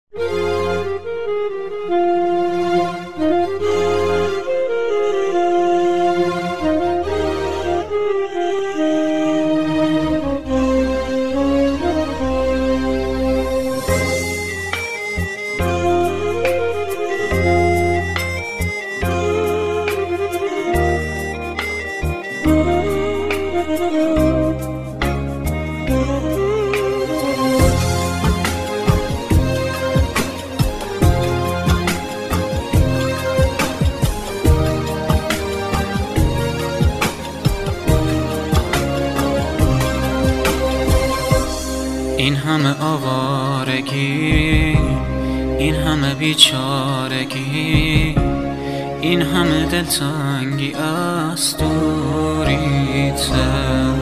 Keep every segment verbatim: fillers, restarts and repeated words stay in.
این همه آوارگی، این همه بیچارگی، این همه دلتنگی از دوریته.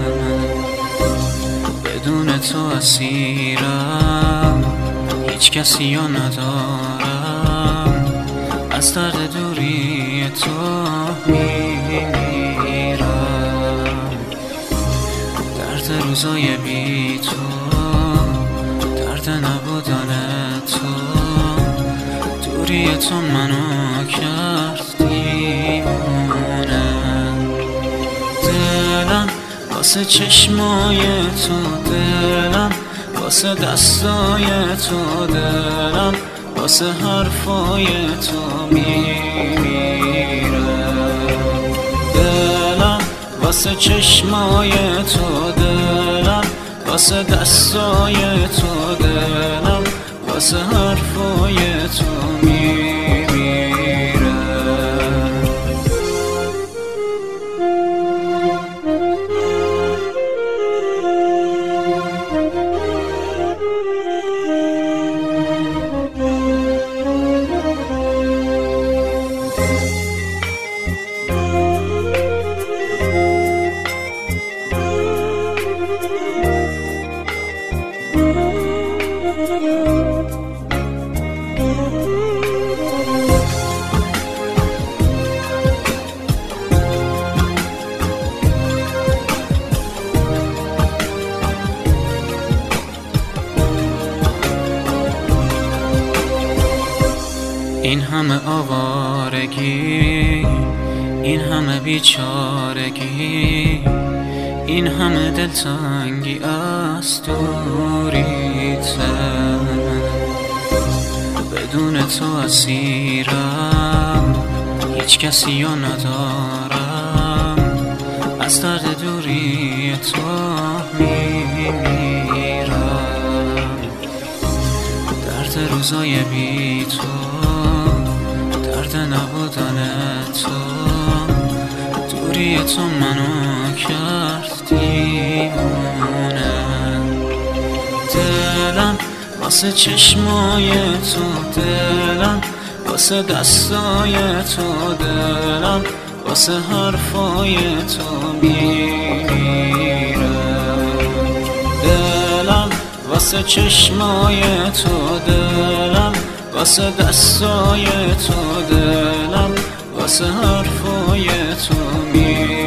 بدون تو اسیرم، هیچ کسی رو ندارم، از درد دوری تو میمیرم. درد روزای بی تو، درد نبودن تو، دوری تو منو کرد دیوانه. دلم واسه چشمای تو، دلم واسه دستای تو، دلم واسه حرفای تو میمیره. دلم واسه چشمای تو، دلم واسه دستای تو، دلم واسه حرفای تو میمیره. این همه آوارگی، این همه بیچارگی، این همه دلتنگی از دوریته. بدون تو اسیرم، هیچ کسی رو ندارم، از درد دوری تو میمیرم. درد روزای بی تو، درد نبودن تو، دوری تو منو کرد دیوانه. دلم واسه چشمای تو، دلم واسه دستای تو، دلم واسه حرفای تو میمیره. دلم واسه چشمای تو، دلم واسه دستای تو، دلم واسه حرفای تو میمیره.